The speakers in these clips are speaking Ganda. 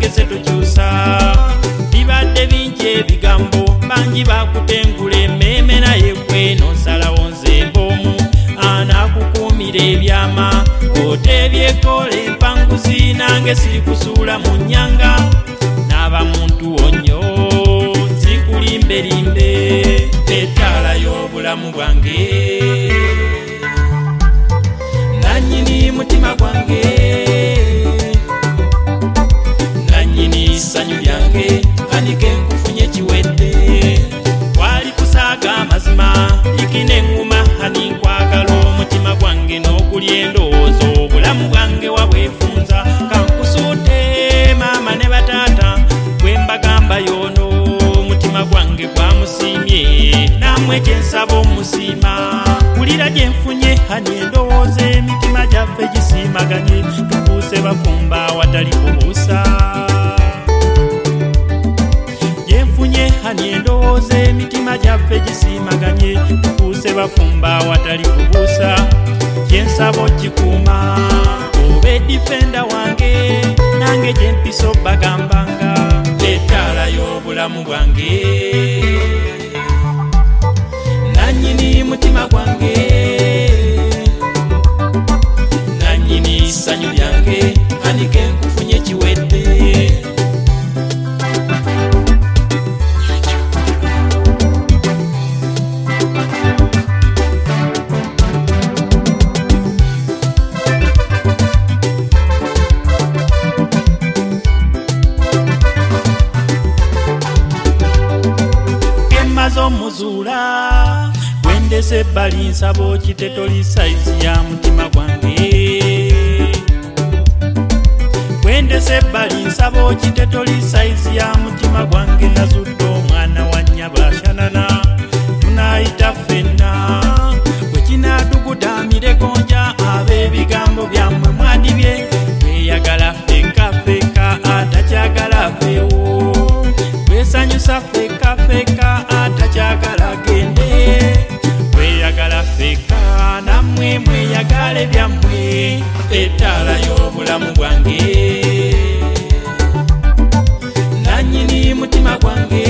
tegese tukyusa bibadde bingi ebigambo bangi bakutengula emmeeme naye gwe nosalawo nze mbomu anakukuumira ebyama otebyekoola empanguzi nange siri kusuula mu nnyanga naaba muntu wonnyo zikulimbelimbe ettaala y'obulamu bwange nannyini mutima gwange nannyini ssanyu lyange anike nkufunye kiwedde wali kusaaga amazima ikina eŋŋuma hani nkwagala omutima gwange n'okulya endowooza obulamu bwange wabwefunza kankusuute maama ne bataata gwe mbagamba yoono omutima gwange gwamusiimye namwe kyensaba omusiima kulira gye nfunye hani endowooza emitima gyaffe gisiimaganye tukuuse bafumba awatali kubuusa gye nfunye hani endowooza emitima gyaffe gisiimaganye tukuuse bafumba awatali kubuusa kyensaba okikuuma obe difenda wange nange gye mpisa obbagambanga ettaala y'obulamu bwange nannyini mutima gwange nannyini ssanyu lyange anike nkufunye kiwedde omuzuula gwendese ebbali nsaba okitetoli saizi ya mutima gwange gwendese ebbali nsaba okitetoli saizi ya mutima gwange nazudde omwana wa nnyabashanana tunayita ffenna bwe kinaadugudaamire gonja ab'ebigambo byammwe mwadibye tweyagala ffeka ffeka atakyagala ffewo twesanyusa ffeka ffeka atakyagala gende tweyagala ffeka nammwe mweyagale byammwe ettaala y'obulamu bwange nannyini mutima gwange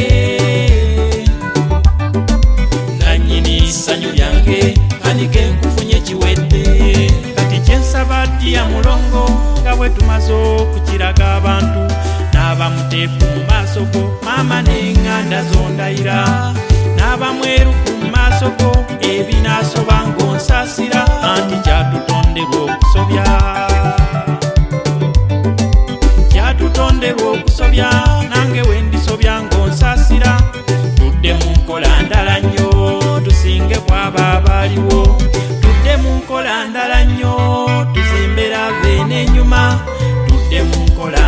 nannyini ssanyu lyange anike nkufunye kiwedde kati kyensaba ddiya mulongo nga bwe tumaze okukiraga abantu n'abamuteefu mu maaso go maama n'eŋŋanda zondayira n'abamwerufu mu maaso go ebinaasoba ng'onsaasira anti kyatutonderwa okusobya kyatutonderwa okusobya nange wendisobya ng'onsaasira tudde mu nkola ndala nnyo tusinge kwaba abaaliwo tudde mu nkola ndala nnyo tuzimbe lave n'ennyuma tudde mu nkola